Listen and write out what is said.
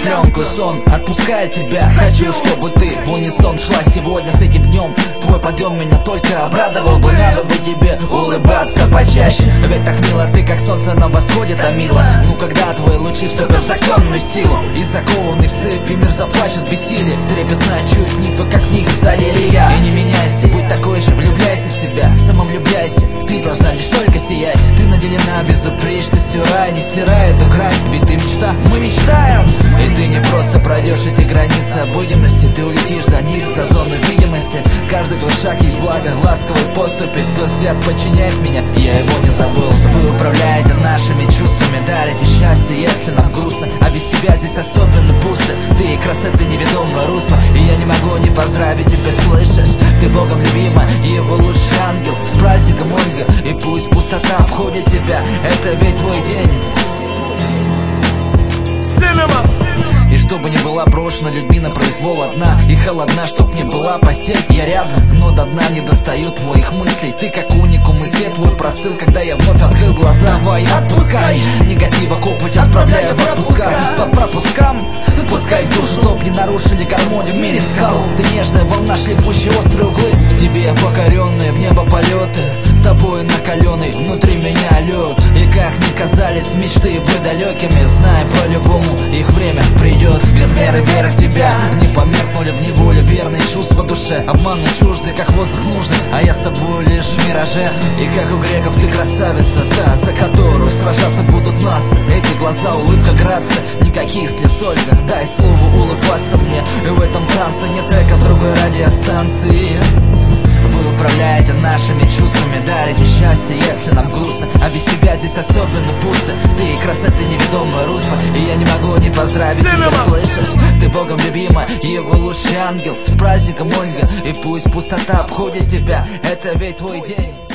пленку. Сон отпускает тебя. Хочу, чтобы ты в унисон шла сегодня с этим днем. Твой подъем меня только обрадовал бы. Надо бы тебе улыбаться почаще, ведь так мило ты, как солнце на восходе, томило. Ну когда твои лучи вступят в законную силу, и закованный в цепи мир заплачет в бессилии. Трепетно чует нитвы, как в них залили я. И не меняйся, будь такой же, влюбляйся в себя, самовлюбляйся. Ты должна лишь только сиять. Ты наделена безупречностью, рай, не стирай эту грань. Ведь ты мечта, мы мечтаем. И ты не просто пройдешь эти границы обыденности, ты улетишь за них, за зону видимости. Каждый твой шаг есть благо, ласковый поступи. Твой взгляд подчиняет меня, я его не забыл. Вы управляете нашими чувствами, дарите счастье, если нам грустно. А без тебя здесь особенно пусто. Ты и красоты неведомое русло, и я не могу не поздравить тебя, слышишь? Ты Богом любима, его лучший ангел. С праздником, Ольга, и пусть пустота обходит тебя, это ведь твой день. И чтобы не была брошена людьми на произвол одна, и холодна, чтоб не была постель. Я рядом, но до дна не достаю твоих мыслей. Ты как уникум, и свет твой простыл, когда я вновь открыл глаза. Давай, отпускай негатива, копоть отправляя в отпуска. По пропускам впускай в душу, чтоб не нарушили гармонию в мире скал. Ты нежная волна, шлифующие острые углы. Тебе покоренные в небо полеты, тобой накаленный внутри меня лед. И как ни казались мечты бы далекими, знай, по-любому их время придет. Без меры веры в тебя не померкнули в неволе верные чувства душе. Обманы чужды, как воздух нужный, а я с тобой лишь в мираже. И как у греков ты красавица, та, за которую сражаться будут нации. Эти глаза, улыбка, грация, никаких слез, Ольга. Дай слову улыбаться мне, и в этом танце нет трека в другой радиостанции. Вы управляете нашими чувствами, дарите счастье, если нам грустно. А без тебя здесь особенно пусто. Ты и красоты неведомое русло, и я не могу не поздравить тебя, слышишь? Ты Богом любима, его лучший ангел. С праздником, Ольга, и пусть пустота обходит тебя, это ведь твой день.